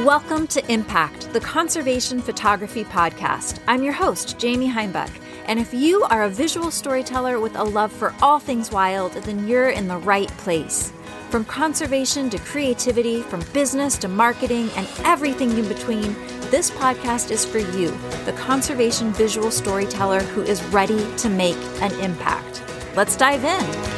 Welcome to Impact, the Conservation Photography Podcast. I'm your host, Jamie Heimbuch, and if you are a visual storyteller with a love for all things wild, then you're in the right place. From conservation to creativity, from business to marketing, and everything in between, this podcast is for you, the conservation visual storyteller who is ready to make an impact. Let's dive in.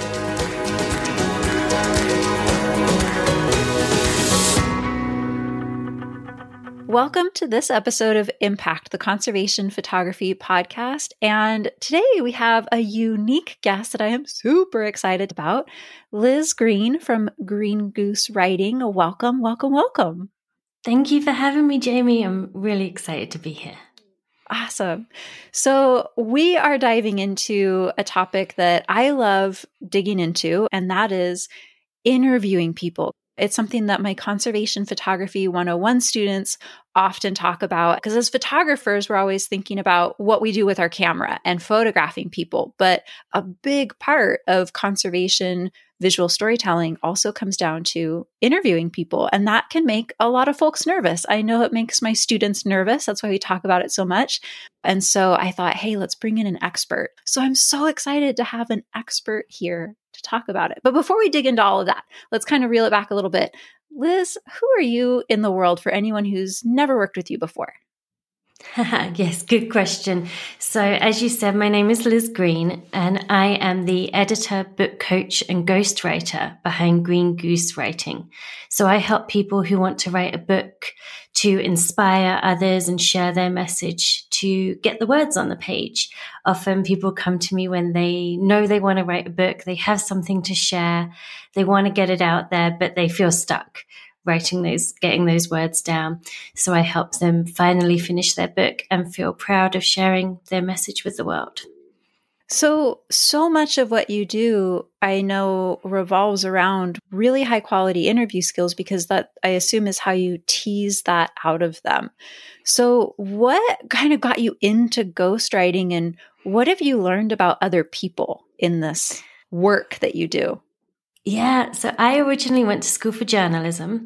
Welcome to this episode of Impact, the Conservation Photography Podcast. And today we have a unique guest that I am super excited about, Liz Green from Green Goose Writing. Welcome, welcome, welcome. Thank you for having me, Jamie. I'm really excited to be here. Awesome. So we are diving into a topic that I love digging into, and that is interviewing people. It's something that my Conservation Photography 101 students often talk about, because as photographers, we're always thinking about what we do with our camera and photographing people. But a big part of conservation visual storytelling also comes down to interviewing people. And that can make a lot of folks nervous. I know it makes my students nervous. That's why we talk about it so much. And so I thought, hey, let's bring in an expert. So I'm so excited to have an expert here to talk about it. But before we dig into all of that, let's kind of reel it back a little bit. Liz, who are you in the world for anyone who's never worked with you before? Yes, good question. So as you said, my name is Liz Green, and I am the editor, book coach, and ghostwriter behind Green Goose Writing. So I help people who want to write a book to inspire others and share their message to get the words on the page. Often people come to me when they know they want to write a book, they have something to share, they want to get it out there, but they feel stuck getting those words down. So I help them finally finish their book and feel proud of sharing their message with the world. So much of what you do, I know, revolves around really high quality interview skills, because that, I assume, is how you tease that out of them. So what kind of got you into ghostwriting, and what have you learned about other people in this work that you do? Yeah, so I originally went to school for journalism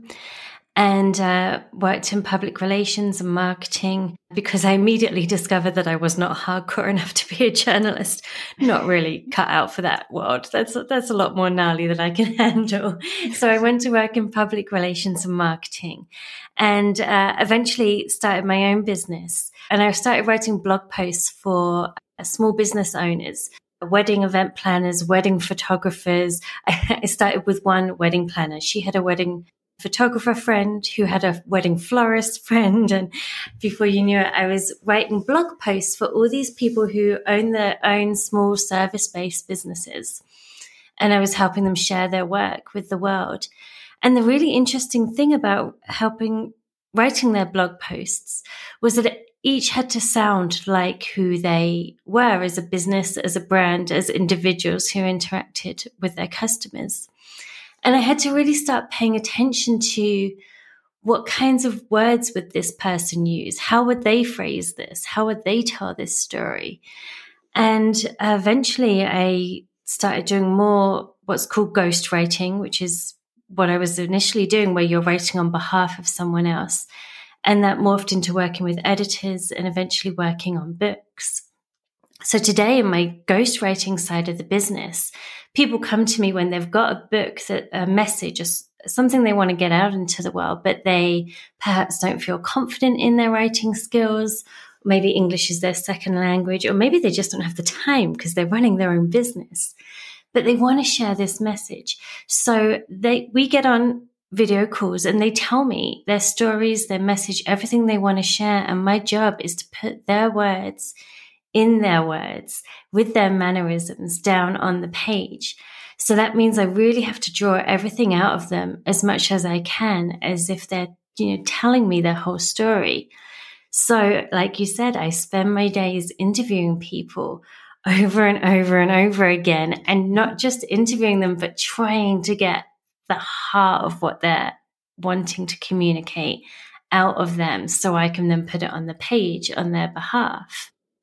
and worked in public relations and marketing, because I immediately discovered that I was not hardcore enough to be a journalist. Not really cut out for that world. That's a lot more gnarly than I can handle. So I went to work in public relations and marketing, and eventually started my own business. And I started writing blog posts for small business owners, wedding event planners, wedding photographers. I started with one wedding planner. She had a wedding photographer friend who had a wedding florist friend. And before you knew it, I was writing blog posts for all these people who own their own small service-based businesses. And I was helping them share their work with the world. And the really interesting thing about writing their blog posts was that each had to sound like who they were as a business, as a brand, as individuals who interacted with their customers. And I had to really start paying attention to what kinds of words would this person use? How would they phrase this? How would they tell this story? And eventually I started doing more what's called ghostwriting, which is what I was initially doing, where you're writing on behalf of someone else. And that morphed into working with editors and eventually working on books. So today, in my ghostwriting side of the business, people come to me when they've got a book, a message, something they want to get out into the world, but they perhaps don't feel confident in their writing skills. Maybe English is their second language, or maybe they just don't have the time because they're running their own business, but they want to share this message. So we get on video calls and they tell me their stories, their message, everything they want to share. And my job is to put their words in their words with their mannerisms down on the page. So that means I really have to draw everything out of them as much as I can, as if they're, telling me their whole story. So like you said, I spend my days interviewing people over and over and over again, and not just interviewing them, but trying to get the heart of what they're wanting to communicate out of them so I can then put it on the page on their behalf.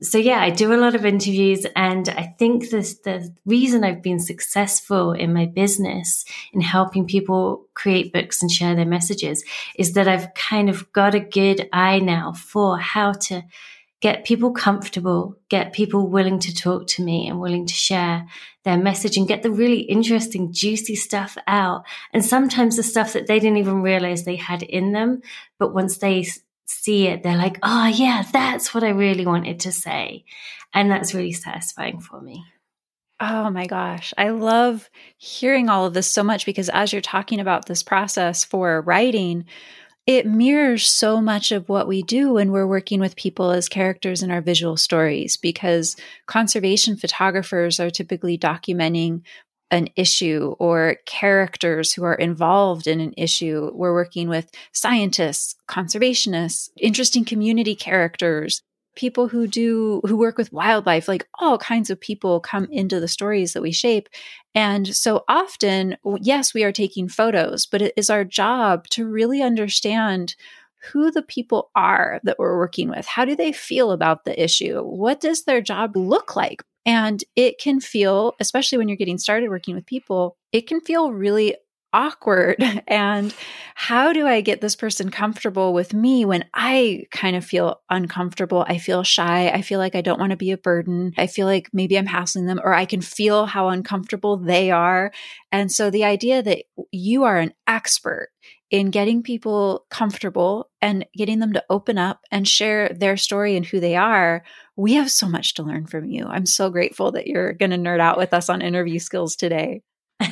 So yeah, I do a lot of interviews, and I think the reason I've been successful in my business in helping people create books and share their messages is that I've kind of got a good eye now for how to get people comfortable, get people willing to talk to me and willing to share their message, and get the really interesting, juicy stuff out. And sometimes the stuff that they didn't even realize they had in them, but once they see it, they're like, oh yeah, that's what I really wanted to say. And that's really satisfying for me. Oh my gosh. I love hearing all of this so much, because as you're talking about this process for writing, it mirrors so much of what we do when we're working with people as characters in our visual stories, because conservation photographers are typically documenting an issue or characters who are involved in an issue. We're working with scientists, conservationists, interesting community characters, people who work with wildlife. Like, all kinds of people come into the stories that we shape. And so often, yes, we are taking photos, but it is our job to really understand who the people are that we're working with. How do they feel about the issue? What does their job look like? And it can feel, especially when you're getting started working with people, it can feel really awkward. And how do I get this person comfortable with me when I kind of feel uncomfortable? I feel shy. I feel like I don't want to be a burden. I feel like maybe I'm hassling them, or I can feel how uncomfortable they are. And so the idea that you are an expert in getting people comfortable and getting them to open up and share their story and who they are, we have so much to learn from you. I'm so grateful that you're going to nerd out with us on interview skills today.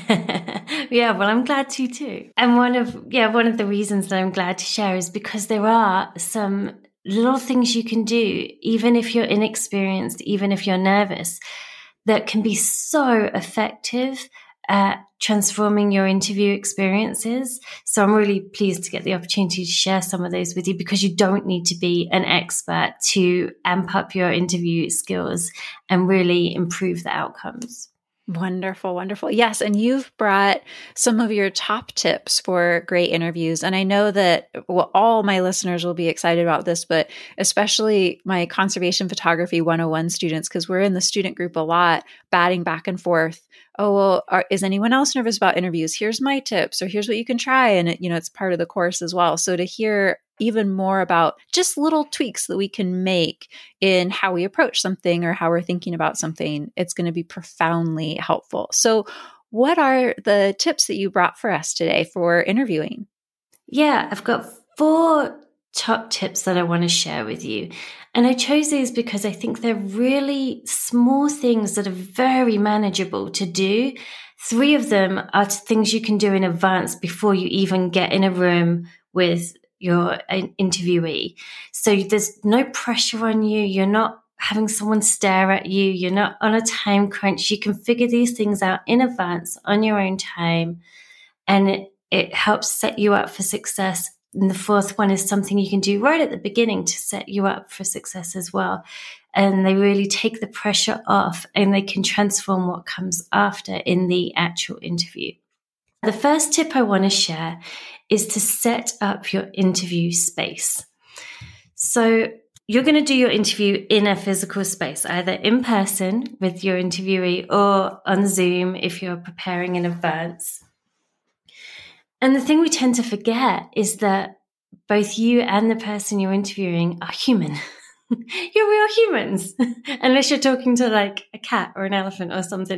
Yeah, well, I'm glad to too. And one of the reasons that I'm glad to share is because there are some little things you can do, even if you're inexperienced, even if you're nervous, that can be so effective at transforming your interview experiences. So I'm really pleased to get the opportunity to share some of those with you, because you don't need to be an expert to amp up your interview skills and really improve the outcomes. Wonderful, wonderful. Yes. And you've brought some of your top tips for great interviews. And I know that all my listeners will be excited about this, but especially my Conservation Photography 101 students, because we're in the student group a lot, batting back and forth. Oh, well, is anyone else nervous about interviews? Here's my tips, or here's what you can try. And it's part of the course as well. So to hear even more about just little tweaks that we can make in how we approach something or how we're thinking about something, it's going to be profoundly helpful. So what are the tips that you brought for us today for interviewing? Yeah, I've got 4 top tips that I want to share with you. And I chose these because I think they're really small things that are very manageable to do. 3 of them are things you can do in advance before you even get in a room with your interviewee. So there's no pressure on you. You're not having someone stare at you. You're not on a time crunch. You can figure these things out in advance on your own time. And it helps set you up for success. And the 4th one is something you can do right at the beginning to set you up for success as well. And they really take the pressure off, and they can transform what comes after in the actual interview. The first tip I want to share is to set up your interview space. So you're going to do your interview in a physical space, either in person with your interviewee or on Zoom if you're preparing in advance. And the thing we tend to forget is that both you and the person you're interviewing are human. You're real humans, unless you're talking to like a cat or an elephant or something.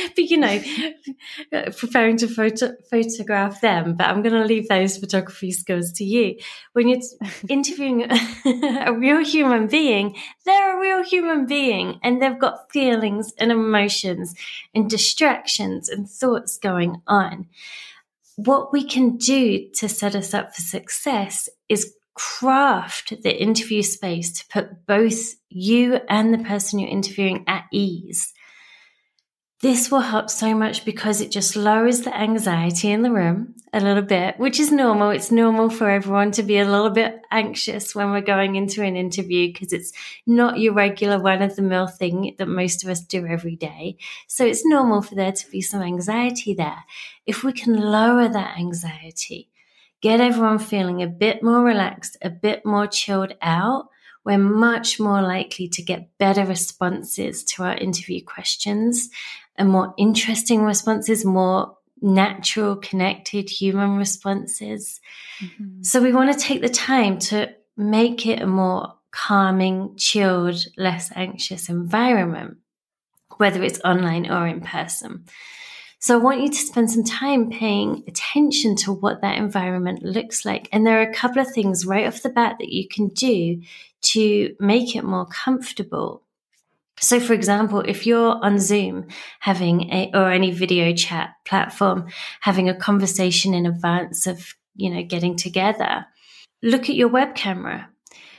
But preparing to photograph them. But I'm going to leave those photography skills to you. When you're interviewing a real human being, they're a real human being, and they've got feelings and emotions and distractions and thoughts going on. What we can do to set us up for success is craft the interview space to put both you and the person you're interviewing at ease. This will help so much because it just lowers the anxiety in the room a little bit, which is normal. It's normal for everyone to be a little bit anxious when we're going into an interview because it's not your regular run-of-the-mill thing that most of us do every day. So it's normal for there to be some anxiety there. If we can lower that anxiety, get everyone feeling a bit more relaxed, a bit more chilled out, we're much more likely to get better responses to our interview questions and more interesting responses, more natural, connected human responses. Mm-hmm. So we want to take the time to make it a more calming, chilled, less anxious environment, whether it's online or in person. So I want you to spend some time paying attention to what that environment looks like. And there are a couple of things right off the bat that you can do to make it more comfortable. So for example, if you're on Zoom or any video chat platform, having a conversation in advance of, getting together, look at your web camera.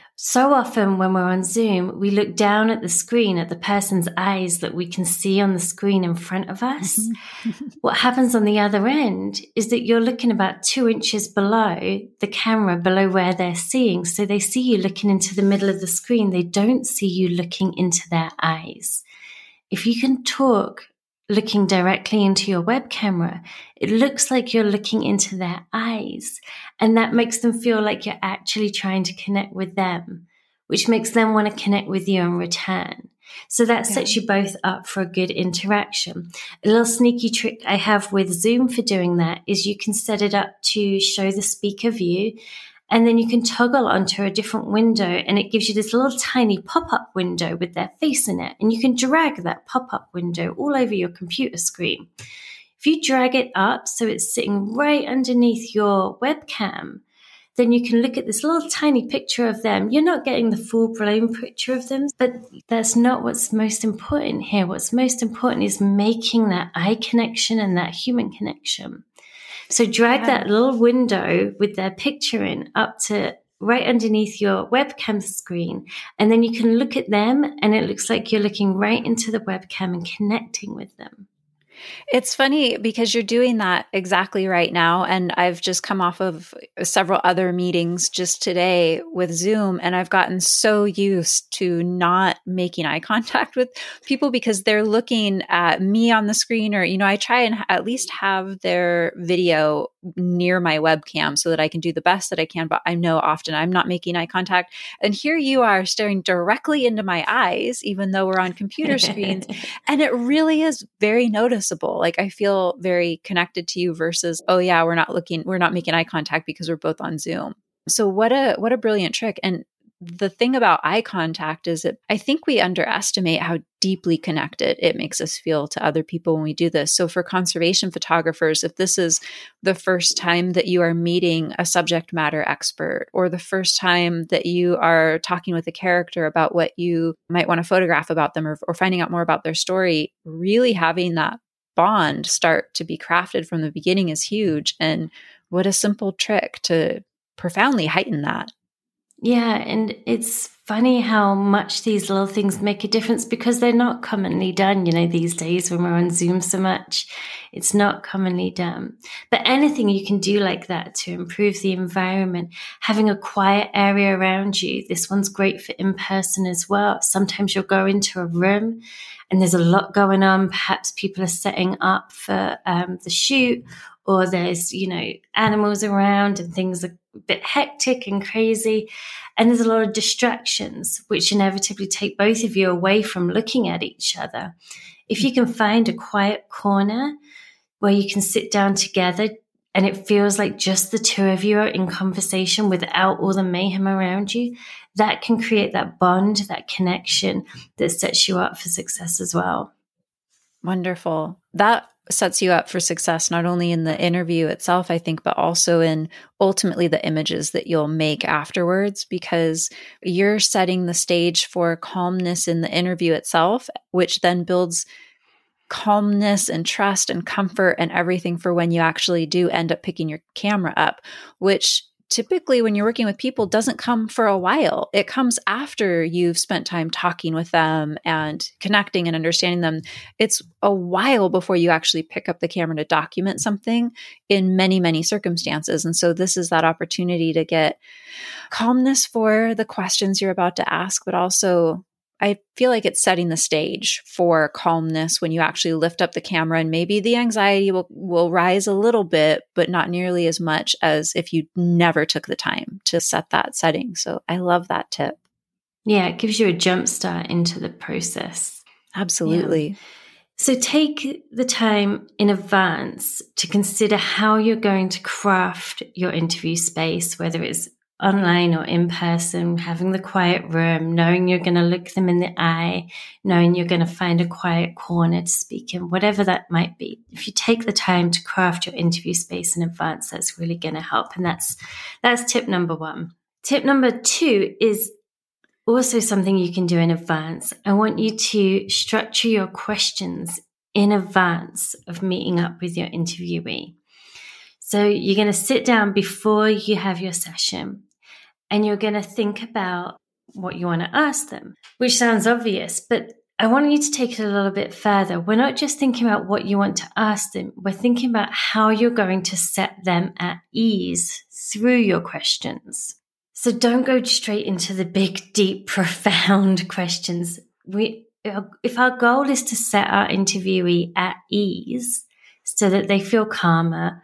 So often when we're on Zoom, we look down at the screen, at the person's eyes that we can see on the screen in front of us. What happens on the other end is that you're looking about 2 inches below the camera, below where they're seeing. So they see you looking into the middle of the screen. They don't see you looking into their eyes. If you can talk looking directly into your web camera, it looks like you're looking into their eyes. And that makes them feel like you're actually trying to connect with them, which makes them want to connect with you in return. So that sets you both up for a good interaction. A little sneaky trick I have with Zoom for doing that is you can set it up to show the speaker view, and then you can toggle onto a different window, and it gives you this little tiny pop-up window with their face in it. And you can drag that pop-up window all over your computer screen. If you drag it up so it's sitting right underneath your webcam, then you can look at this little tiny picture of them. You're not getting the full-blown picture of them, but that's not what's most important here. What's most important is making that eye connection and that human connection. So drag that little window with their picture in up to right underneath your webcam screen. And then you can look at them and it looks like you're looking right into the webcam and connecting with them. It's funny because you're doing that exactly right now. And I've just come off of several other meetings just today with Zoom. And I've gotten so used to not making eye contact with people because they're looking at me on the screen, or, I try and at least have their video near my webcam so that I can do the best that I can. But I know often I'm not making eye contact. And here you are staring directly into my eyes, even though we're on computer screens. And it really is very noticeable. Like I feel very connected to you versus, oh yeah, we're not making eye contact because we're both on Zoom. So what a brilliant trick. And the thing about eye contact is that I think we underestimate how deeply connected it makes us feel to other people when we do this. So for conservation photographers, if this is the first time that you are meeting a subject matter expert, or the first time that you are talking with a character about what you might want to photograph about them, or finding out more about their story, really having that bond start to be crafted from the beginning is huge. And what a simple trick to profoundly heighten that. Yeah, and it's funny how much these little things make a difference because they're not commonly done, these days when we're on Zoom so much. It's not commonly done. But anything you can do like that to improve the environment, having a quiet area around you. This one's great for in person as well. Sometimes you'll go into a room and there's a lot going on. Perhaps people are setting up for the shoot, or there's, animals around and things are a bit hectic and crazy. And there's a lot of distractions, which inevitably take both of you away from looking at each other. If you can find a quiet corner where you can sit down together and it feels like just the two of you are in conversation without all the mayhem around you, that can create that bond, that connection that sets you up for success as well. Wonderful. That sets you up for success, not only in the interview itself, I think, but also in ultimately the images that you'll make afterwards, because you're setting the stage for calmness in the interview itself, which then builds calmness and trust and comfort and everything for when you actually do end up picking your camera up, which typically when you're working with people doesn't come for a while. It comes after you've spent time talking with them and connecting and understanding them. It's a while before you actually pick up the camera to document something in many, many circumstances. And so this is that opportunity to get calmness for the questions you're about to ask, but also I feel like it's setting the stage for calmness when you actually lift up the camera, and maybe the anxiety will rise a little bit, but not nearly as much as if you never took the time to set that setting. So I love that tip. Yeah, it gives you a jump start into the process. Absolutely. Yeah. So take the time in advance to consider how you're going to craft your interview space, whether it's online or in person, having the quiet room, knowing you're going to look them in the eye, knowing you're going to find a quiet corner to speak in, whatever that might be. If you take the time to craft your interview space in advance, that's really going to help. And that's tip number 1. Tip number 2 is also something you can do in advance. I want you to structure your questions in advance of meeting up with your interviewee. So you're going to sit down before you have your session and you're going to think about what you want to ask them, which sounds obvious, but I want you to take it a little bit further. We're not just thinking about what you want to ask them. We're thinking about how you're going to set them at ease through your questions. So don't go straight into the big, deep, profound questions. If our goal is to set our interviewee at ease so that they feel calmer,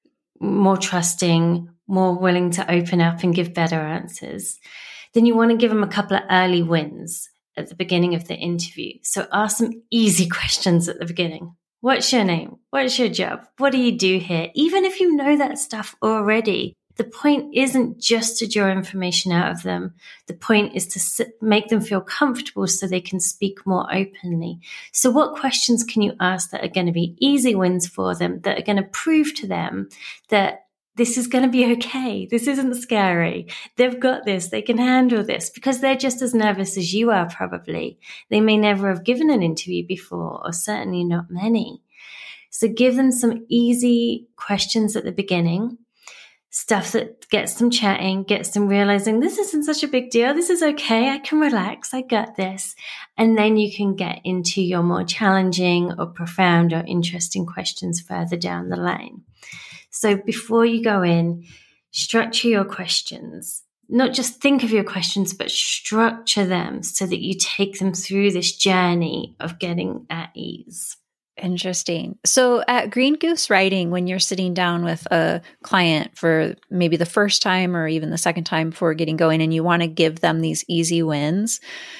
more trusting, more willing to open up and give better answers, then you want to give them a couple of early wins at the beginning of the interview. So ask some easy questions at the beginning. What's your name? What's your job? What do you do here? Even if you know that stuff already, the point isn't just to draw information out of them. The point is to make them feel comfortable so they can speak more openly. So what questions can you ask that are going to be easy wins for them, that are going to prove to them that this is going to be okay. This isn't scary. They've got this. They can handle this, because they're just as nervous as you are probably. They may never have given an interview before, or certainly not many. So give them some easy questions at the beginning, stuff that gets them chatting, gets them realizing this isn't such a big deal. This is okay. I can relax. I got this. And then you can get into your more challenging or profound or interesting questions further down the line. So before you go in, structure your questions. Not just think of your questions, but structure them so that you take them through this journey of getting at ease. Interesting. So at Green Goose Writing, when you're sitting down with a client for maybe the first time or even the second time before getting going, and you want to give them these easy wins,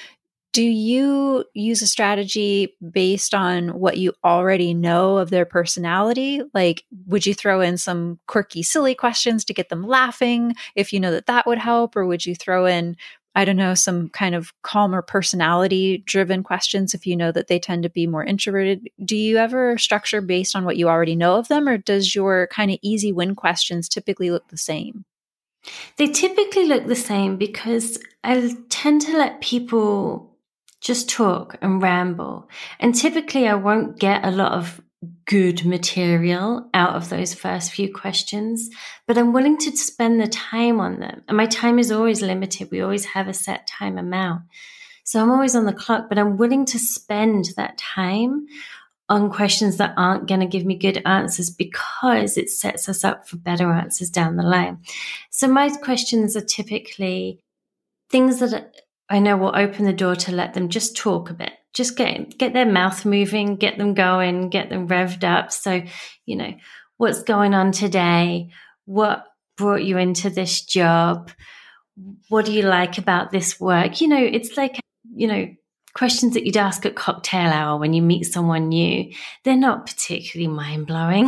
do you use a strategy based on what you already know of their personality? Like, would you throw in some quirky, silly questions to get them laughing if you know that that would help? Or would you throw in, I don't know, some kind of calmer personality driven questions if you know that they tend to be more introverted? Do you ever structure based on what you already know of them, or does your kind of easy win questions typically look the same? They typically look the same because I tend to let people just talk and ramble. And typically I won't get a lot of good material out of those first few questions, but I'm willing to spend the time on them. And my time is always limited. We always have a set time amount. So I'm always on the clock, but I'm willing to spend that time on questions that aren't going to give me good answers, because it sets us up for better answers down the line. So my questions are typically things that I know will open the door to let them just talk a bit, just get their mouth moving, get them going, get them revved up. So, you know, what's going on today? What brought you into this job? What do you like about this work? You know, it's like, you know, questions that you'd ask at cocktail hour when you meet someone new. They're not particularly mind-blowing,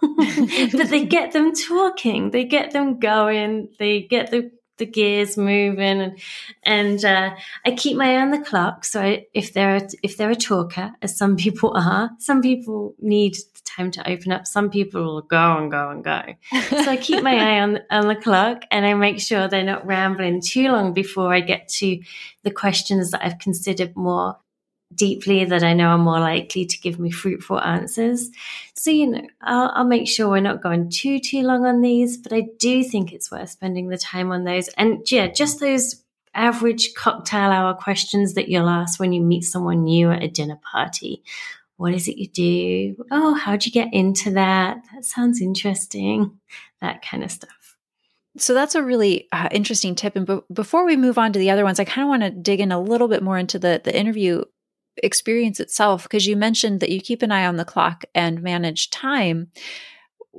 but they get them talking, they get them going, they get the gears moving, and I keep my eye on the clock. So if they're a talker, as some people are, some people need time to open up. Some people will go and go and go. So I keep my eye on the clock, and I make sure they're not rambling too long before I get to the questions that I've considered more deeply, that I know are more likely to give me fruitful answers. So, you know, I'll make sure we're not going too long on these, but I do think it's worth spending the time on those. And yeah, just those average cocktail hour questions that you'll ask when you meet someone new at a dinner party. What is it you do? Oh, how'd you get into that? That sounds interesting. That kind of stuff. So that's a really interesting tip. And before we move on to the other ones, I kind of want to dig in a little bit more into the interview experience itself, because you mentioned that you keep an eye on the clock and manage time.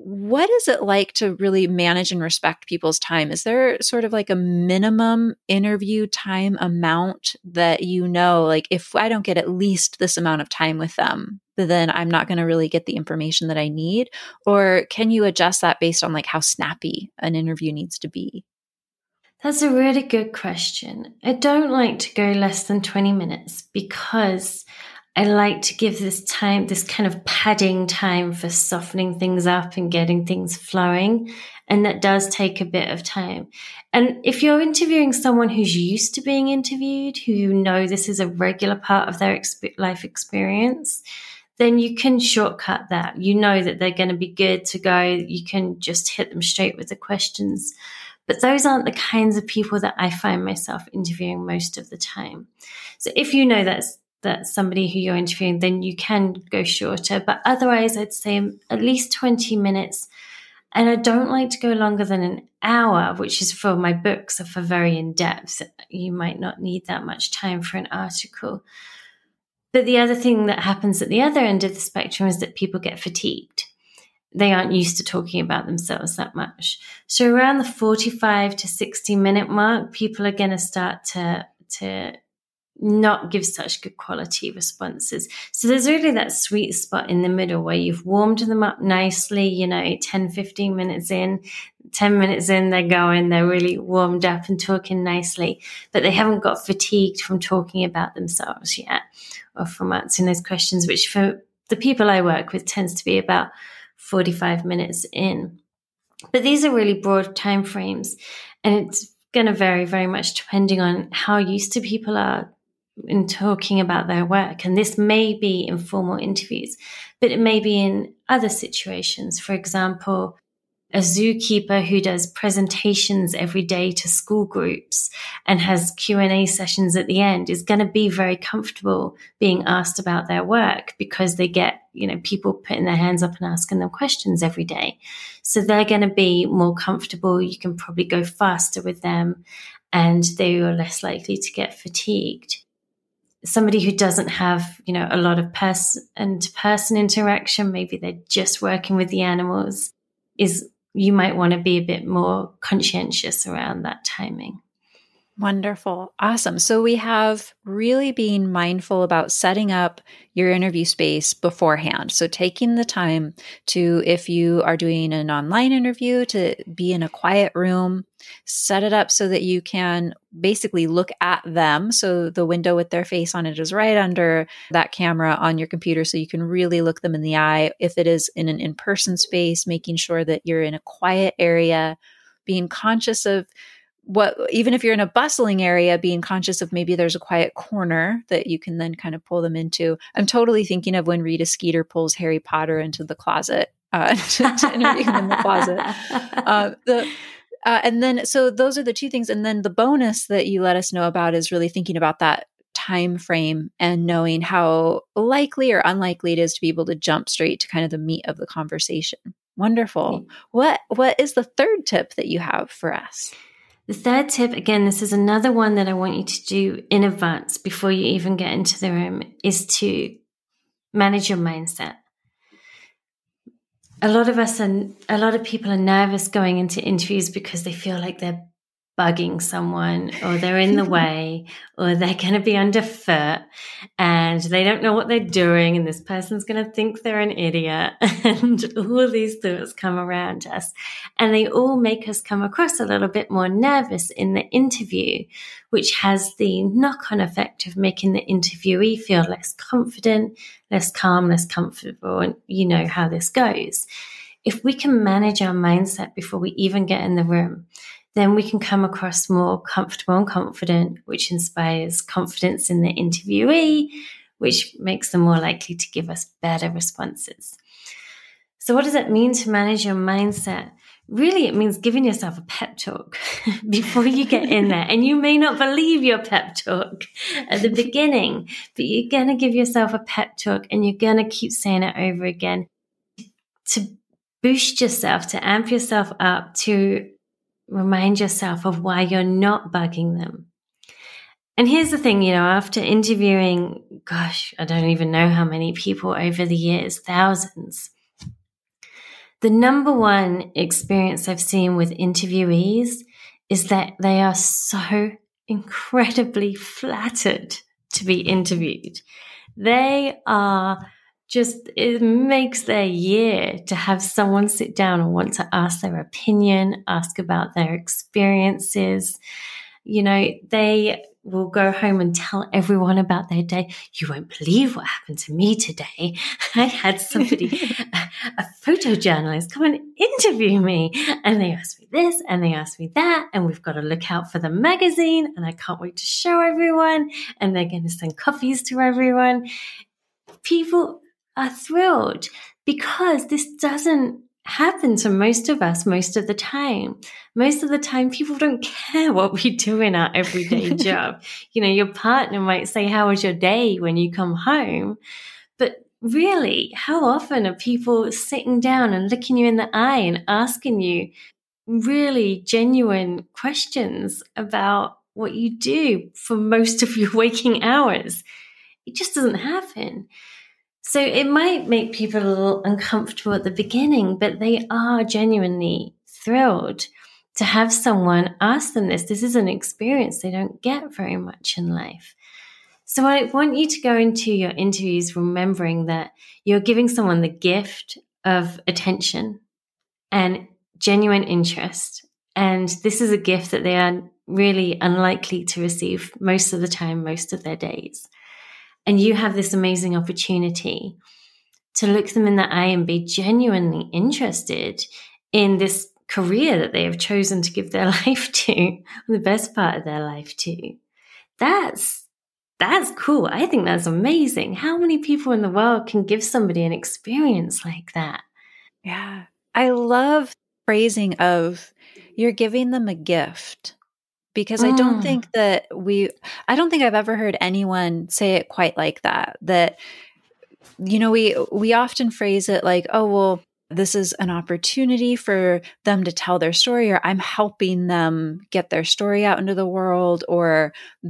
what is it like to really manage and respect people's time? Is there sort of like a minimum interview time amount that like if I don't get at least this amount of time with them, then I'm not going to really get the information that I need? Or can you adjust that based on like how snappy an interview needs to be? That's a really good question. I don't like to go less than 20 minutes because I like to give this time, this kind of padding time for softening things up and getting things flowing. And that does take a bit of time. And if you're interviewing someone who's used to being interviewed, who this is a regular part of their life experience, then you can shortcut that. You know that they're going to be good to go. You can just hit them straight with the questions. But those aren't the kinds of people that I find myself interviewing most of the time. So if you know that's somebody who you're interviewing, then you can go shorter. But otherwise, I'd say at least 20 minutes. And I don't like to go longer than an hour, which is for my books or for very in-depth. You might not need that much time for an article. But the other thing that happens at the other end of the spectrum is that people get fatigued. They aren't used to talking about themselves that much. So around the 45 to 60 minute mark, people are going to start to not give such good quality responses. So there's really that sweet spot in the middle where you've warmed them up nicely, 10, 15 minutes in, 10 minutes in, they're really warmed up and talking nicely, but they haven't got fatigued from talking about themselves yet or from answering those questions, which for the people I work with tends to be about 45 minutes in. But these are really broad time frames, and it's going to vary very much depending on how used to people are in talking about their work. And this may be in formal interviews, but it may be in other situations. For example, a zookeeper who does presentations every day to school groups and has Q&A sessions at the end is going to be very comfortable being asked about their work because they get, people putting their hands up and asking them questions every day. So they're going to be more comfortable. You can probably go faster with them and they are less likely to get fatigued. Somebody who doesn't have, a lot of person-to-person interaction, maybe they're just working with the animals, you might want to be a bit more conscientious around that timing. Wonderful. Awesome. So we have really been mindful about setting up your interview space beforehand. So taking the time to, if you are doing an online interview, to be in a quiet room, set it up so that you can basically look at them. So the window with their face on it is right under that camera on your computer. So you can really look them in the eye. If it is in an in-person space, making sure that you're in a quiet area, being conscious of even if you're in a bustling area, being conscious of maybe there's a quiet corner that you can then kind of pull them into. I'm totally thinking of when Rita Skeeter pulls Harry Potter into the closet to interview him in the closet. And then, so those are the two things. And then the bonus that you let us know about is really thinking about that time frame and knowing how likely or unlikely it is to be able to jump straight to kind of the meat of the conversation. Wonderful. What is the third tip that you have for us? The third tip, again, this is another one that I want you to do in advance before you even get into the room, is to manage your mindset. A lot of people are nervous going into interviews because they feel like they're bugging someone or they're in the way or they're going to be underfoot and they don't know what they're doing and this person's going to think they're an idiot and all these thoughts come around us and they all make us come across a little bit more nervous in the interview, which has the knock-on effect of making the interviewee feel less confident, less calm, less comfortable, and you know how this goes. If we can manage our mindset before we even get in the room, then we can come across more comfortable and confident, which inspires confidence in the interviewee, which makes them more likely to give us better responses. So what does it mean to manage your mindset? Really, it means giving yourself a pep talk before you get in there. And you may not believe your pep talk at the beginning, but you're going to give yourself a pep talk and you're going to keep saying it over again to boost yourself, to amp yourself up, to remind yourself of why you're not bugging them. And here's the thing, after interviewing, I don't even know how many people over the years, thousands, The number one experience I've seen with interviewees is that they are so incredibly flattered to be interviewed. They are just, it makes their year to have someone sit down and want to ask their opinion, ask about their experiences. You know, they will go home and tell everyone about their day. You won't believe what happened to me today. I had somebody, a photojournalist, come and interview me. And they asked me this and they asked me that. And we've got to look out for the magazine. And I can't wait to show everyone. And they're going to send coffees to everyone. People are thrilled because this doesn't happen to most of us most of the time. Most of the time, people don't care what we do in our everyday job. You know, your partner might say, how was your day when you come home? But really, how often are people sitting down and looking you in the eye and asking you really genuine questions about what you do for most of your waking hours? It just doesn't happen. So it might make people a little uncomfortable at the beginning, but they are genuinely thrilled to have someone ask them this. This is an experience they don't get very much in life. So I want you to go into your interviews remembering that you're giving someone the gift of attention and genuine interest. And this is a gift that they are really unlikely to receive most of the time, most of their days. And you have this amazing opportunity to look them in the eye and be genuinely interested in this career that they have chosen to give their life to, the best part of their life to. That's cool. I think that's amazing. How many people in the world can give somebody an experience like that? Yeah. I love phrasing of you're giving them a gift. Because I don't think I've ever heard anyone say it quite like that. That, you know, we often phrase it like, oh, well, this is an opportunity for them to tell their story, or I'm helping them get their story out into the world, or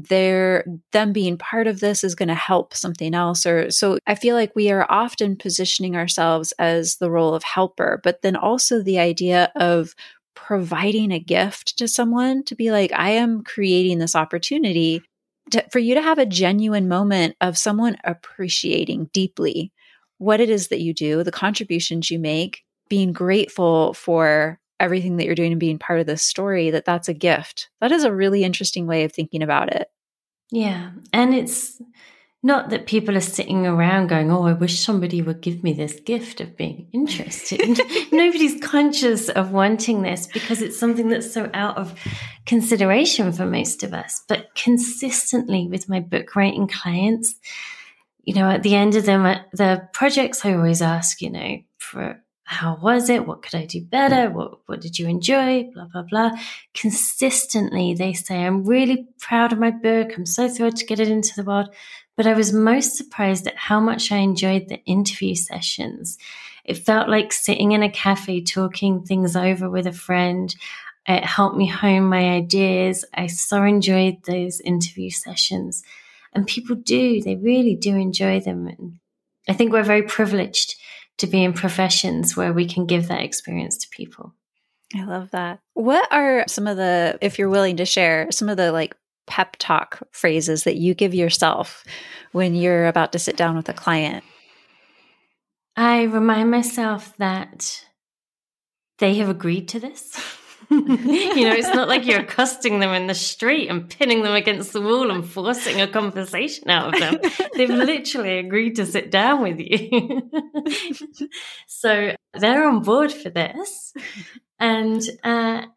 them being part of this is going to help something else. Or so I feel like we are often positioning ourselves as the role of helper, but then also the idea of providing a gift to someone to be like, I am creating this opportunity for you to have a genuine moment of someone appreciating deeply what it is that you do, the contributions you make, being grateful for everything that you're doing and being part of this story, that's a gift. That is a really interesting way of thinking about it. Yeah. And it's not that people are sitting around going, oh, I wish somebody would give me this gift of being interested. Nobody's conscious of wanting this because it's something that's so out of consideration for most of us. But consistently with my book writing clients, you know, at the end of the projects, I always ask, you know, for how was it? What could I do better? What did you enjoy? Blah, blah, blah. Consistently, they say, I'm really proud of my book. I'm so thrilled to get it into the world. But I was most surprised at how much I enjoyed the interview sessions. It felt like sitting in a cafe, talking things over with a friend. It helped me hone my ideas. I so enjoyed those interview sessions. And people they really do enjoy them. And I think we're very privileged to be in professions where we can give that experience to people. I love that. What are some of the, if you're willing to share, some of the like pep talk phrases that you give yourself when you're about to sit down with a client? I remind myself that they have agreed to this. You know, it's not like you're accosting them in the street and pinning them against the wall and forcing a conversation out of them. They've literally agreed to sit down with you. So they're on board for this. And I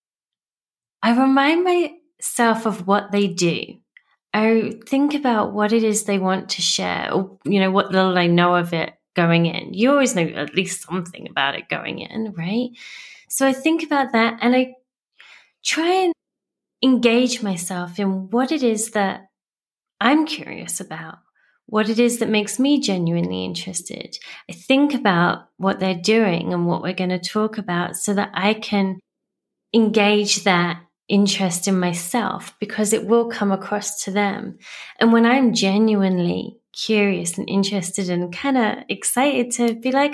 remind myself of what they do. I think about what it is they want to share, or, you know, what little I know of it going in. You always know at least something about it going in, right? So I think about that and I try and engage myself in what it is that I'm curious about, what it is that makes me genuinely interested. I think about what they're doing and what we're going to talk about so that I can engage that interest in myself, because it will come across to them. And when I'm genuinely curious and interested and kind of excited to be like,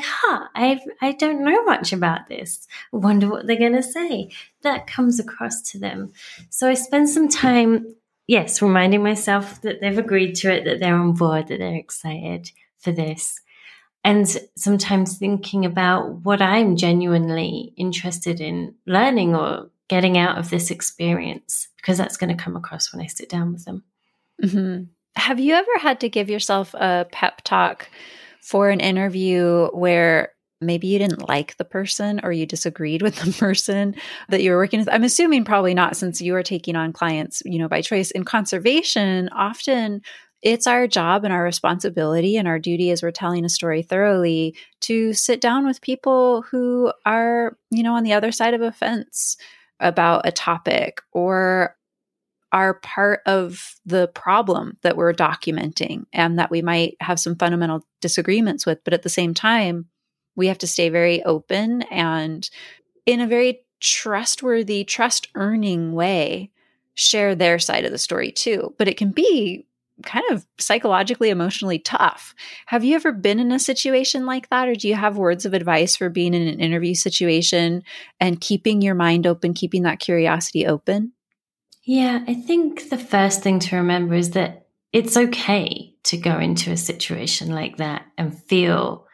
I don't know much about this. I wonder what they're going to say. That comes across to them. So I spend some time, yes, reminding myself that they've agreed to it, that they're on board, that they're excited for this. And sometimes thinking about what I'm genuinely interested in learning or getting out of this experience, because that's going to come across when I sit down with them. Mm-hmm. Have you ever had to give yourself a pep talk for an interview where maybe you didn't like the person or you disagreed with the person that you were working with? I'm assuming probably not, since you are taking on clients, by choice. In conservation, often it's our job and our responsibility and our duty, as we're telling a story thoroughly, to sit down with people who are, on the other side of a fence about a topic, or are part of the problem that we're documenting and that we might have some fundamental disagreements with. But at the same time, we have to stay very open and in a very trustworthy, trust-earning way, share their side of the story too. But it can be kind of psychologically, emotionally tough. Have you ever been in a situation like that? Or do you have words of advice for being in an interview situation and keeping your mind open, keeping that curiosity open? Yeah, I think the first thing to remember is that it's okay to go into a situation like that and feel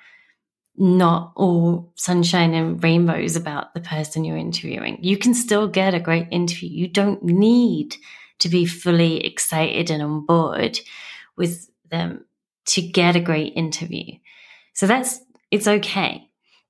not all sunshine and rainbows about the person you're interviewing. You can still get a great interview. You don't need to be fully excited and on board with them to get a great interview. So it's okay.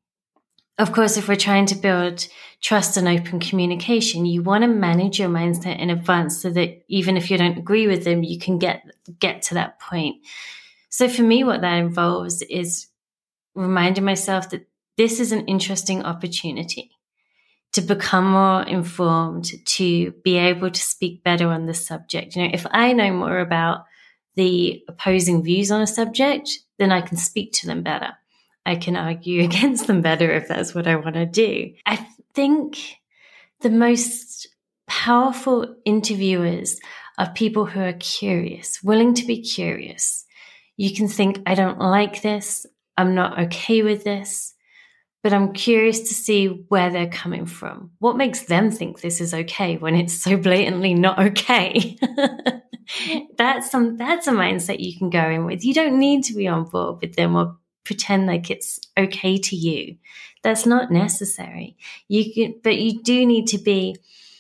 Of course, if we're trying to build trust and open communication, you want to manage your mindset in advance so that even if you don't agree with them, you can get to that point. So for me, what that involves is reminding myself that this is an interesting opportunity to become more informed, to be able to speak better on the subject. If I know more about the opposing views on a subject, then I can speak to them better. I can argue against them better if that's what I want to do. I think the most powerful interviewers are people who are curious, willing to be curious. You can think, I don't like this. I'm not okay with this, but I'm curious to see where they're coming from. What makes them think this is okay when it's so blatantly not okay? That's a mindset you can go in with. You don't need to be on board with them or pretend like it's okay to you. That's not necessary. But you do need to be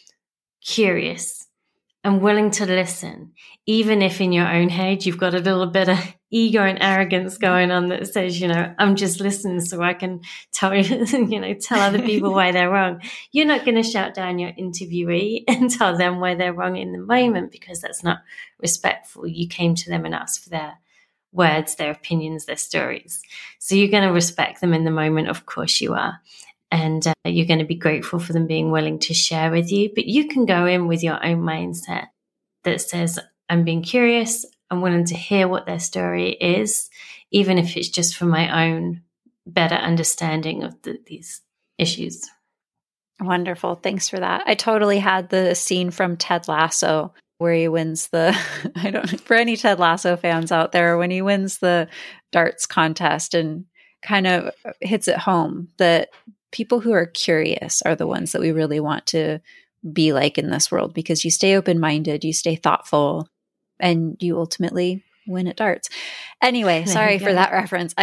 curious and willing to listen, even if in your own head you've got a little bit of ego and arrogance going on that says, I'm just listening so I can tell other people why they're wrong. You're not going to shout down your interviewee and tell them why they're wrong in the moment, because that's not respectful. You came to them and asked for their words, their opinions, their stories. So you're going to respect them in the moment. Of course you are. And you're going to be grateful for them being willing to share with you. But you can go in with your own mindset that says, I'm being curious. I'm willing to hear what their story is, even if it's just for my own better understanding of these issues. Wonderful. Thanks for that. I totally had the scene from Ted Lasso where he wins for any Ted Lasso fans out there, when he wins the darts contest and kind of hits it home that people who are curious are the ones that we really want to be like in this world, because you stay open-minded, you stay thoughtful, and you ultimately win at darts. Anyway, sorry for that reference.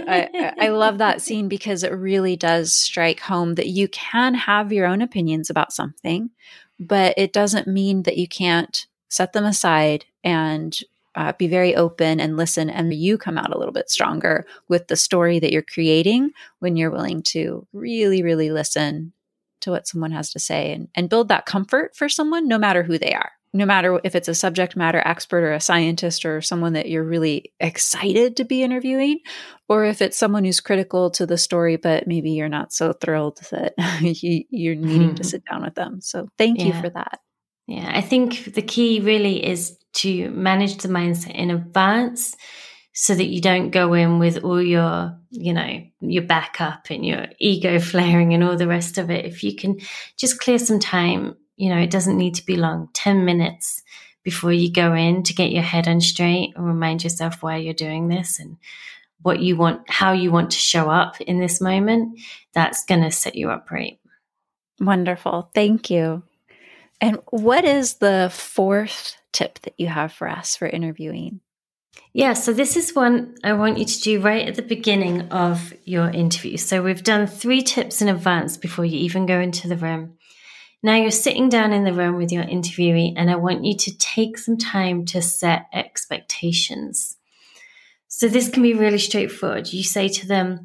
I love that scene because it really does strike home that you can have your own opinions about something, but it doesn't mean that you can't set them aside and be very open and listen, and you come out a little bit stronger with the story that you're creating when you're willing to really, really listen to what someone has to say and build that comfort for someone, no matter who they are. No matter if it's a subject matter expert or a scientist or someone that you're really excited to be interviewing, or if it's someone who's critical to the story, but maybe you're not so thrilled that you're needing to sit down with them. So thank you for that. Yeah, I think the key really is to manage the mindset in advance so that you don't go in with all your, your backup and your ego flaring and all the rest of it. If you can just clear some time, It doesn't need to be long, 10 minutes before you go in to get your head on straight and remind yourself why you're doing this and what you want, how you want to show up in this moment. That's going to set you up right. Wonderful. Thank you. And what is the fourth tip that you have for us for interviewing? Yeah, so this is one I want you to do right at the beginning of your interview. So we've done 3 tips in advance before you even go into the room. Now you're sitting down in the room with your interviewee, and I want you to take some time to set expectations. So this can be really straightforward. You say to them,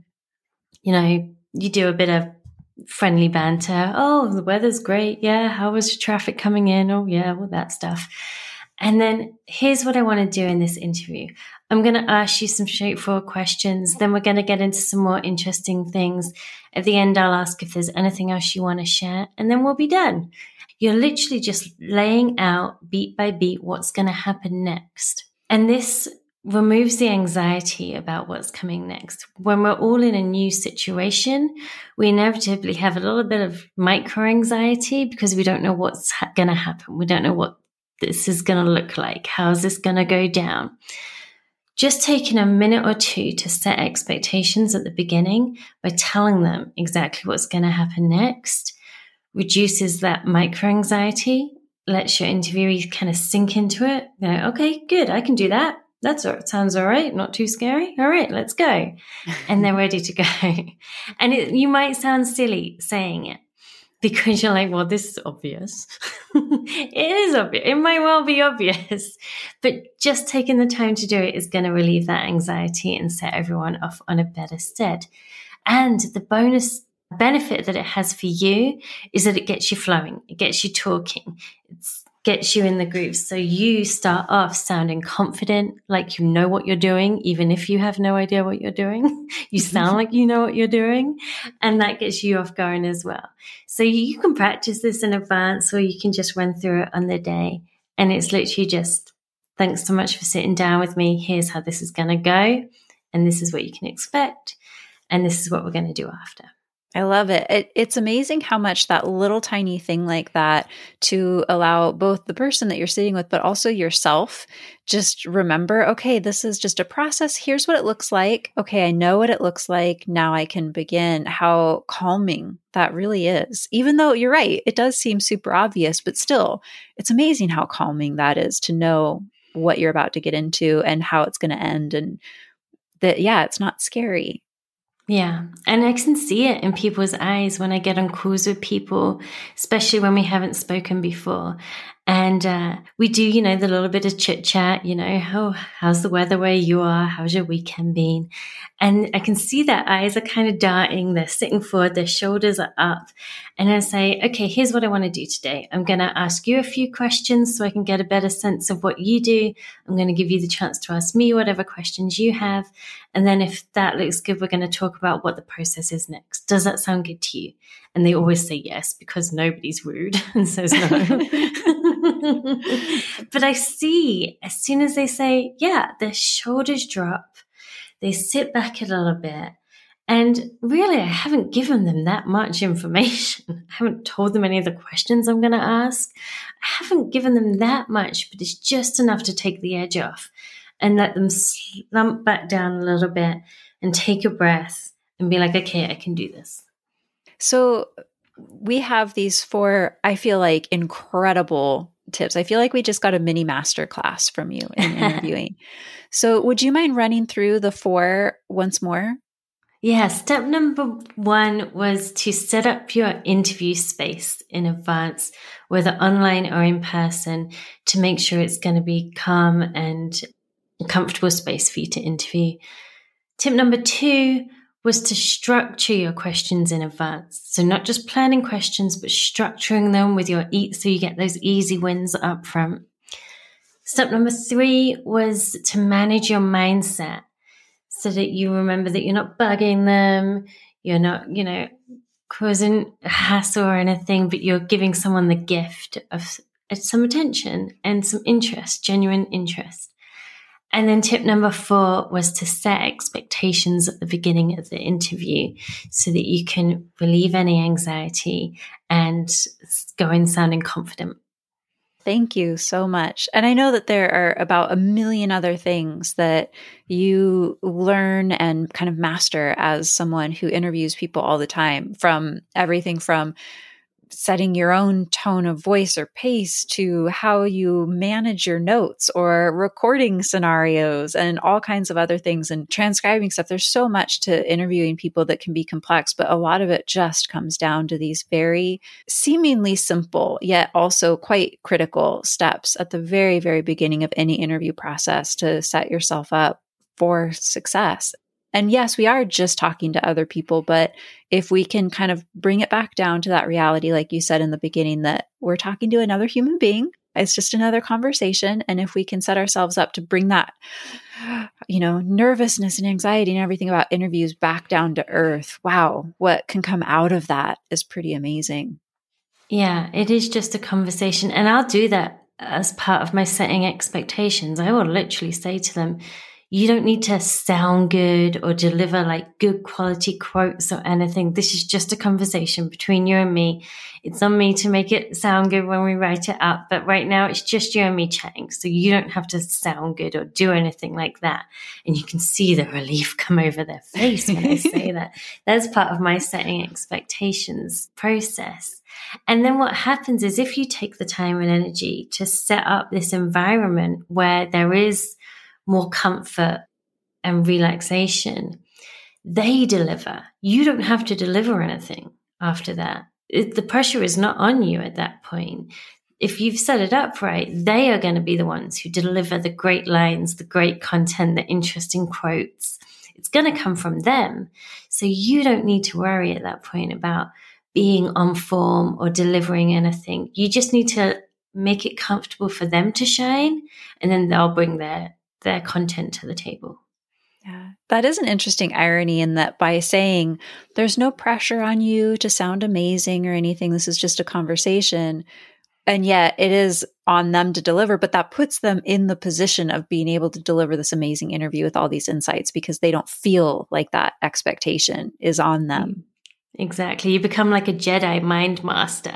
you do a bit of friendly banter. Oh, the weather's great. Yeah. How was your traffic coming in? Oh, yeah. Well, that stuff. And then here's what I want to do in this interview. I'm going to ask you some straightforward questions. Then we're going to get into some more interesting things. At the end, I'll ask if there's anything else you want to share, and then we'll be done. You're literally just laying out beat by beat what's going to happen next. And this removes the anxiety about what's coming next. When we're all in a new situation, we inevitably have a little bit of micro anxiety because we don't know what's going to happen. We don't know what this is going to look like. How is this going to go down? Just taking a minute or 2 to set expectations at the beginning by telling them exactly what's going to happen next reduces that micro anxiety, lets your interviewee kind of sink into it. They're like, okay, good, I can do that. Sounds all right. Not too scary. All right, let's go. And they're ready to go. And you might sound silly saying it because you're like, well, this is obvious. It is obvious. It might well be obvious. But just taking the time to do it is going to relieve that anxiety and set everyone off on a better stead. And the bonus benefit that it has for you is that it gets you flowing. It gets you talking. It gets you in the groove. So you start off sounding confident, like you know what you're doing, even if you have no idea what you're doing. You sound like you know what you're doing, and that gets you off going as well. So you can practice this in advance, or you can just run through it on the day. And it's literally just, thanks so much for sitting down with me. Here's how this is going to go. And this is what you can expect. And this is what we're going to do after. I love it. It's amazing how much that little tiny thing like that to allow both the person that you're sitting with, but also yourself, just remember, okay, this is just a process. Here's what it looks like. Okay, I know what it looks like. Now I can begin. How calming that really is. Even though you're right, it does seem super obvious, but still, it's amazing how calming that is to know what you're about to get into and how it's going to end. And that, yeah, it's not scary. Yeah. And I can see it in people's eyes when I get on calls with people, especially when we haven't spoken before. And we do, the little bit of chit chat, how's the weather where you are? How's your weekend been? And I can see their eyes are kind of darting. They're sitting forward. Their shoulders are up. And I say, okay, here's what I want to do today. I'm going to ask you a few questions so I can get a better sense of what you do. I'm going to give you the chance to ask me whatever questions you have. And then if that looks good, we're going to talk about what the process is next. Does that sound good to you? And they always say yes, because nobody's rude and says no. But I see as soon as they say, yeah, their shoulders drop, they sit back a little bit. And really, I haven't given them that much information. I haven't told them any of the questions I'm going to ask. I haven't given them that much, but it's just enough to take the edge off and let them slump back down a little bit and take a breath and be like, okay, I can do this. So we have these 4, I feel like, incredible tips. I feel like we just got a mini masterclass from you in interviewing. So would you mind running through the 4 once more? Yeah. Step number 1 was to set up your interview space in advance, whether online or in person, to make sure it's going to be calm and a comfortable space for you to interview. Tip number 2 was to structure your questions in advance. So not just planning questions, but structuring them with your so you get those easy wins up front. Step number 3 was to manage your mindset so that you remember that you're not bugging them, you're not, causing a hassle or anything, but you're giving someone the gift of some attention and some interest, genuine interest. And then tip number 4 was to set expectations at the beginning of the interview so that you can relieve any anxiety and go in sounding confident. Thank you so much. And I know that there are about a million other things that you learn and kind of master as someone who interviews people all the time, from everything from setting your own tone of voice or pace to how you manage your notes or recording scenarios and all kinds of other things and transcribing stuff. There's so much to interviewing people that can be complex, but a lot of it just comes down to these very seemingly simple, yet also quite critical steps at the very, very beginning of any interview process to set yourself up for success. And yes, we are just talking to other people, but if we can kind of bring it back down to that reality, like you said in the beginning, that we're talking to another human being, it's just another conversation. And if we can set ourselves up to bring that, nervousness and anxiety and everything about interviews back down to earth, wow, what can come out of that is pretty amazing. Yeah, it is just a conversation. And I'll do that as part of my setting expectations. I will literally say to them, you don't need to sound good or deliver like good quality quotes or anything. This is just a conversation between you and me. It's on me to make it sound good when we write it up. But right now it's just you and me chatting. So you don't have to sound good or do anything like that. And you can see the relief come over their face when I say that. That's part of my setting expectations process. And then what happens is, if you take the time and energy to set up this environment where there is more comfort and relaxation, they deliver. You don't have to deliver anything after that. The pressure is not on you at that point. If you've set it up right, they are going to be the ones who deliver the great lines, the great content, the interesting quotes. It's going to come from them. So you don't need to worry at that point about being on form or delivering anything. You just need to make it comfortable for them to shine, and then they'll bring their content to the table. Yeah, that is an interesting irony, in that by saying there's no pressure on you to sound amazing or anything, this is just a conversation, and yet it is on them to deliver, but that puts them in the position of being able to deliver this amazing interview with all these insights, because they don't feel like that expectation is on them. Exactly. You become like a Jedi mind master.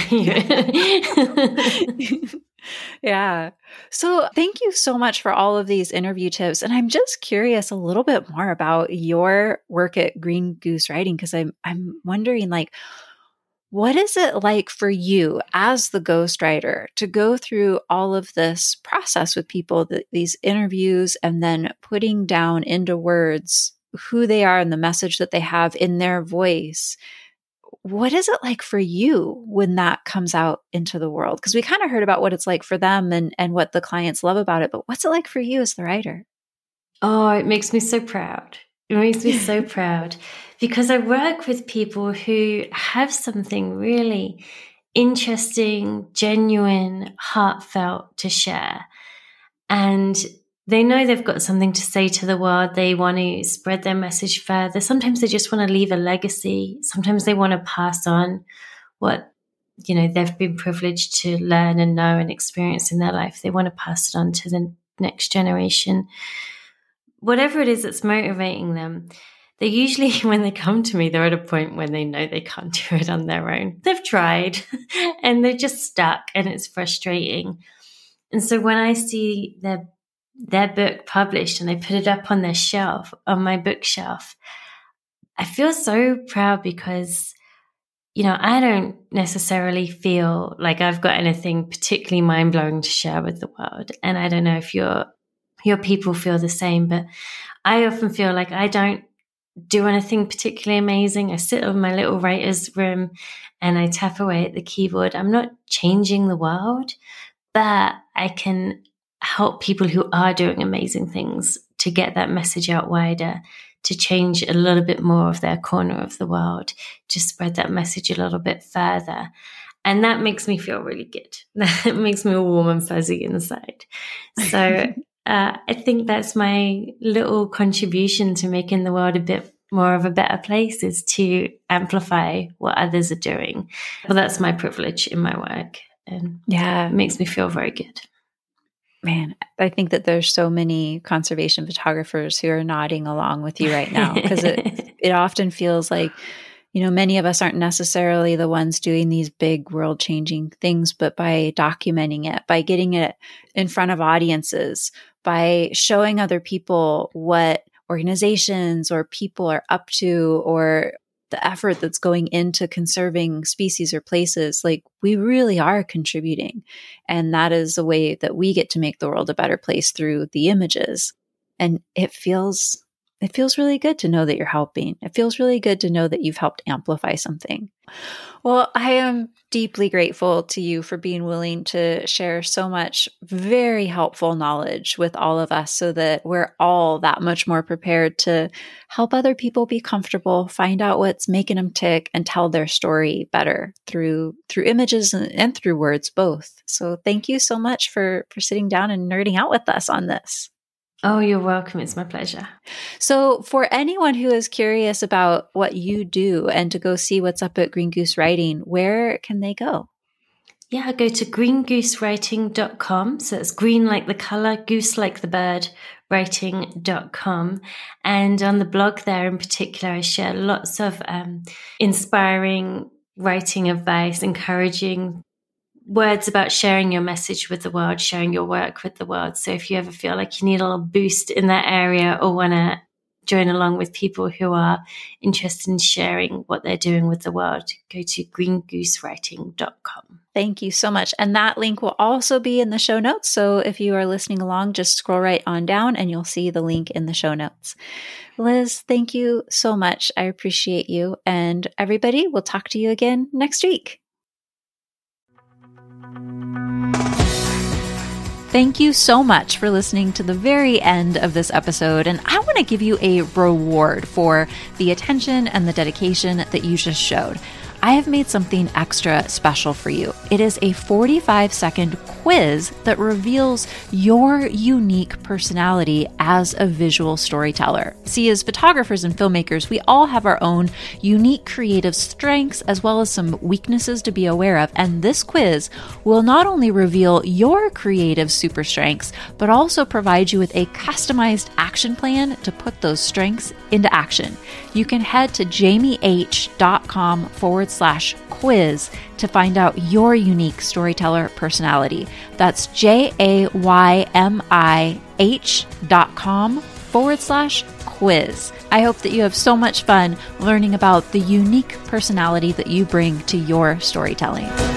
Yeah. So thank you so much for all of these interview tips. And I'm just curious a little bit more about your work at Green Goose Writing, because I'm wondering, like, what is it like for you as the ghostwriter to go through all of this process with people, these interviews, and then putting down into words who they are and the message that they have in their voice? What is it like for you when that comes out into the world? Because we kind of heard about what it's like for them and what the clients love about it, but what's it like for you as the writer? Oh, it makes me so proud. It makes me so proud, because I work with people who have something really interesting, genuine, heartfelt to share. And they know they've got something to say to the world. They want to spread their message further. Sometimes they just want to leave a legacy. Sometimes they want to pass on what, they've been privileged to learn and know and experience in their life. They want to pass it on to the next generation. Whatever it is that's motivating them, they usually, when they come to me, they're at a point when they know they can't do it on their own. They've tried and they're just stuck, and it's frustrating. And so when I see their book published and they put it up on their shelf, on my bookshelf, I feel so proud, because, I don't necessarily feel like I've got anything particularly mind-blowing to share with the world. And I don't know if your people feel the same, but I often feel like I don't do anything particularly amazing. I sit in my little writer's room and I tap away at the keyboard. I'm not changing the world, but I can help people who are doing amazing things to get that message out wider, to change a little bit more of their corner of the world, to spread that message a little bit further. And that makes me feel really good. That makes me all warm and fuzzy inside. So I think that's my little contribution to making the world a bit more of a better place, is to amplify what others are doing. Well, that's my privilege in my work. And it makes me feel very good. Man, I think that there's so many conservation photographers who are nodding along with you right now, because it often feels like, many of us aren't necessarily the ones doing these big world changing things, but by documenting it, by getting it in front of audiences, by showing other people what organizations or people are up to, or the effort that's going into conserving species or places, like we really are contributing. And that is a way that we get to make the world a better place through the images. And it feels really good to know that you're helping. It feels really good to know that you've helped amplify something. Well, I am deeply grateful to you for being willing to share so much very helpful knowledge with all of us so that we're all that much more prepared to help other people be comfortable, find out what's making them tick, and tell their story better through images and through words, both. So thank you so much for sitting down and nerding out with us on this. Oh, you're welcome. It's my pleasure. So for anyone who is curious about what you do and to go see what's up at Green Goose Writing, where can they go? Yeah, go to greengoosewriting.com. So it's green like the color, goose like the bird, writing.com. And on the blog there in particular, I share lots of inspiring writing advice, encouraging words about sharing your message with the world, sharing your work with the world. So if you ever feel like you need a little boost in that area or want to join along with people who are interested in sharing what they're doing with the world, go to greengoosewriting.com. Thank you so much. And that link will also be in the show notes. So if you are listening along, just scroll right on down and you'll see the link in the show notes. Liz, thank you so much. I appreciate you. And everybody, we'll talk to you again next week. Thank you so much for listening to the very end of this episode. And I want to give you a reward for the attention and the dedication that you just showed. I have made something extra special for you. It is a 45-second quiz that reveals your unique personality as a visual storyteller. See, as photographers and filmmakers, we all have our own unique creative strengths as well as some weaknesses to be aware of. And this quiz will not only reveal your creative super strengths, but also provide you with a customized action plan to put those strengths into action. You can head to jaymieh.com/quiz to find out your unique storyteller personality. That's JAYMIH.com/quiz. I hope that you have so much fun learning about the unique personality that you bring to your storytelling.